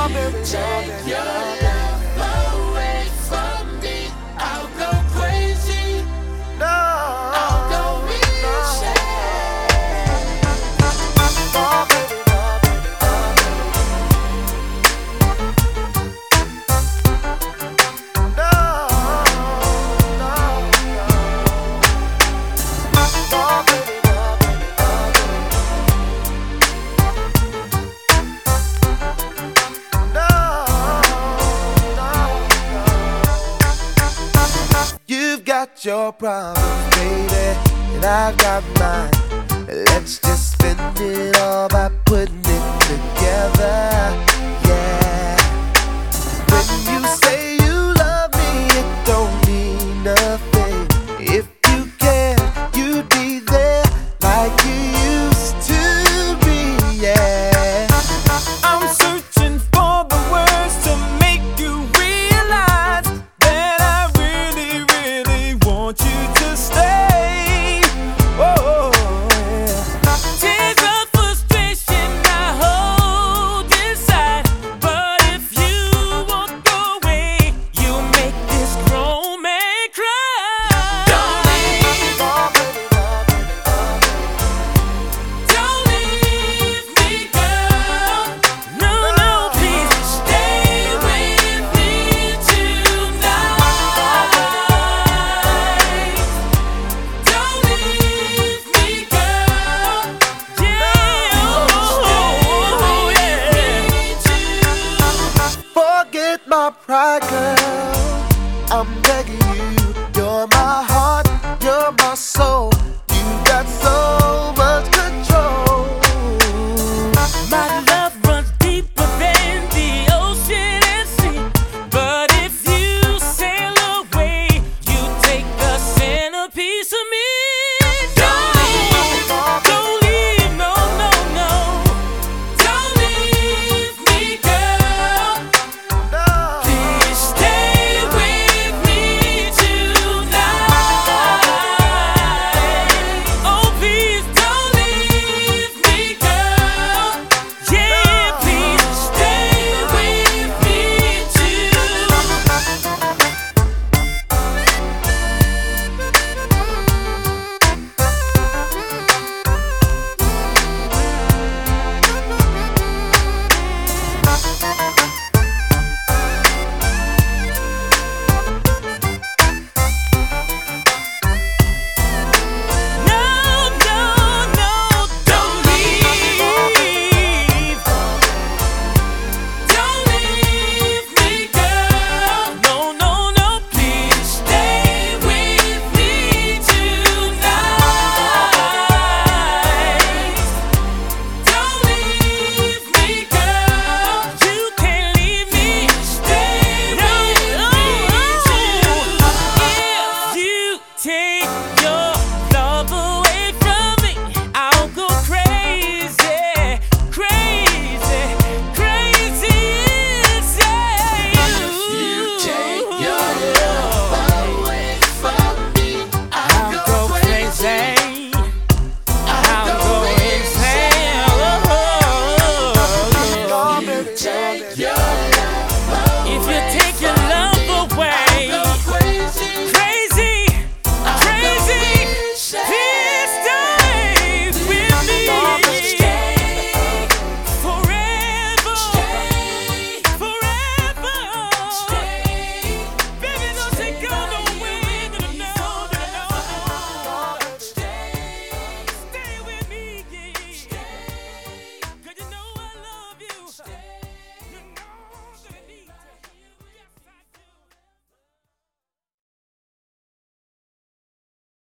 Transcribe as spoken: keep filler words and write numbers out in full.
Take your love away from me. I'll go crazy. I'll go insane. You've got your problems, baby, and I've got mine. Let's just spend it all by putting it together, yeah. When you say you love me, it don't mean nothing. If you care, you'd be there like you used to be, yeah. I'm searching for the words to make you realize that I really, really want you to stay. Oh, yeah. Tears of frustration I hold inside, but if you walk away, you'll make this grown man cry. Don't leave. Don't leave me, girl. No, no, Please stay with me tonight. Don't leave me, girl. yeah, oh, yeah. Stay with me too. Forget my pride, girl. I'm